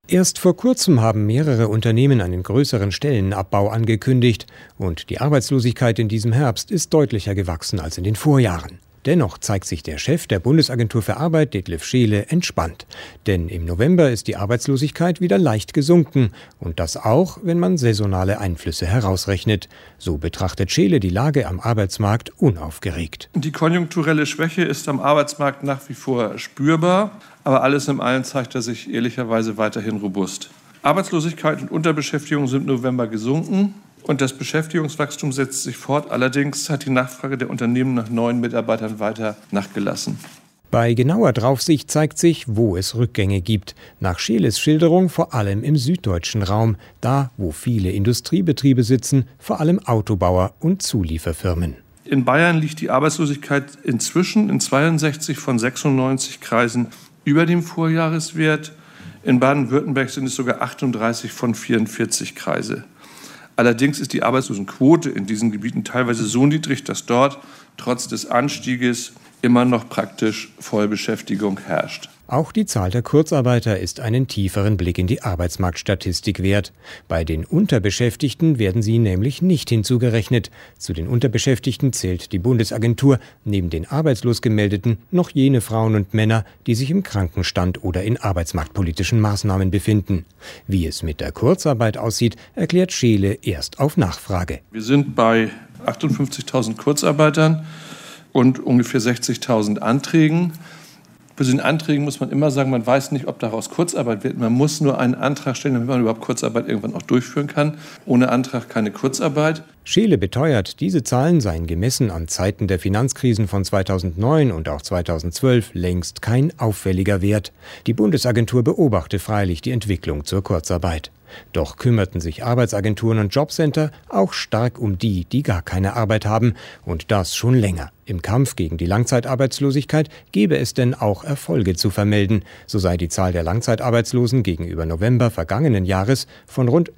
Erst vor kurzem haben mehrere Unternehmen einen größeren Stellenabbau angekündigt und die Arbeitslosigkeit in diesem Herbst ist deutlicher gewachsen als in den Vorjahren. Dennoch zeigt sich der Chef der Bundesagentur für Arbeit, Detlef Scheele, entspannt. Denn im November ist die Arbeitslosigkeit wieder leicht gesunken. Und das auch, wenn man saisonale Einflüsse herausrechnet. So betrachtet Scheele die Lage am Arbeitsmarkt unaufgeregt. Die konjunkturelle Schwäche ist am Arbeitsmarkt nach wie vor spürbar. Aber alles in allem zeigt er sich ehrlicherweise weiterhin robust. Arbeitslosigkeit und Unterbeschäftigung sind im November gesunken. Und das Beschäftigungswachstum setzt sich fort. Allerdings hat die Nachfrage der Unternehmen nach neuen Mitarbeitern weiter nachgelassen. Bei genauer Draufsicht zeigt sich, wo es Rückgänge gibt. Nach Scheeles Schilderung vor allem im süddeutschen Raum. Da, wo viele Industriebetriebe sitzen, vor allem Autobauer und Zulieferfirmen. In Bayern liegt die Arbeitslosigkeit inzwischen in 62 von 96 Kreisen über dem Vorjahreswert. In Baden-Württemberg sind es sogar 38 von 44 Kreise. Allerdings ist die Arbeitslosenquote in diesen Gebieten teilweise so niedrig, dass dort trotz des Anstieges immer noch praktisch Vollbeschäftigung herrscht. Auch die Zahl der Kurzarbeiter ist einen tieferen Blick in die Arbeitsmarktstatistik wert. Bei den Unterbeschäftigten werden sie nämlich nicht hinzugerechnet. Zu den Unterbeschäftigten zählt die Bundesagentur neben den arbeitslos gemeldeten noch jene Frauen und Männer, die sich im Krankenstand oder in arbeitsmarktpolitischen Maßnahmen befinden. Wie es mit der Kurzarbeit aussieht, erklärt Scheele erst auf Nachfrage. Wir sind bei 58.000 Kurzarbeitern und ungefähr 60.000 Anträgen. Bei diesen Anträgen muss man immer sagen, man weiß nicht, ob daraus Kurzarbeit wird. Man muss nur einen Antrag stellen, damit man überhaupt Kurzarbeit irgendwann auch durchführen kann. Ohne Antrag keine Kurzarbeit. Scheele beteuert, diese Zahlen seien gemessen an Zeiten der Finanzkrisen von 2009 und auch 2012 längst kein auffälliger Wert. Die Bundesagentur beobachte freilich die Entwicklung zur Kurzarbeit. Doch kümmerten sich Arbeitsagenturen und Jobcenter auch stark um die, die gar keine Arbeit haben. Und das schon länger. Im Kampf gegen die Langzeitarbeitslosigkeit gebe es denn auch Erfolge zu vermelden. So sei die Zahl der Langzeitarbeitslosen gegenüber November vergangenen Jahres von rund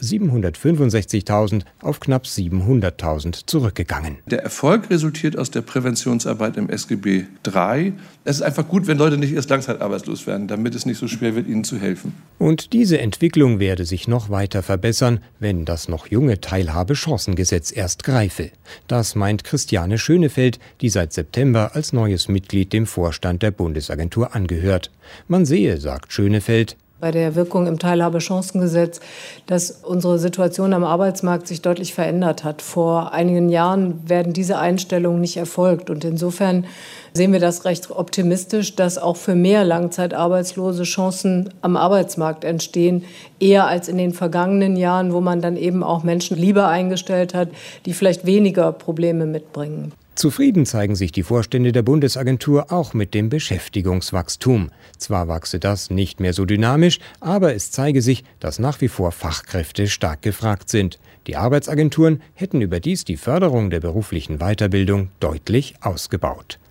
765.000 auf knapp 700.000 zurückgegangen. Der Erfolg resultiert aus der Präventionsarbeit im SGB III. Es ist einfach gut, wenn Leute nicht erst langzeitarbeitslos werden, damit es nicht so schwer wird, ihnen zu helfen. Und diese Entwicklung werde sich noch weiter verbessern, wenn das noch junge Teilhabechancengesetz erst greife. Das meint Christiane Schönefeld, die seit September als neues Mitglied dem Vorstand der Bundesagentur angehört. Man sehe, sagt Schönefeld, bei der Wirkung im Teilhabechancengesetz, dass unsere Situation am Arbeitsmarkt sich deutlich verändert hat. Vor einigen Jahren werden diese Einstellungen nicht erfolgt. Und insofern sehen wir das recht optimistisch, dass auch für mehr Langzeitarbeitslose Chancen am Arbeitsmarkt entstehen, eher als in den vergangenen Jahren, wo man dann eben auch Menschen lieber eingestellt hat, die vielleicht weniger Probleme mitbringen. Zufrieden zeigen sich die Vorstände der Bundesagentur auch mit dem Beschäftigungswachstum. Zwar wachse das nicht mehr so dynamisch, aber es zeige sich, dass nach wie vor Fachkräfte stark gefragt sind. Die Arbeitsagenturen hätten überdies die Förderung der beruflichen Weiterbildung deutlich ausgebaut.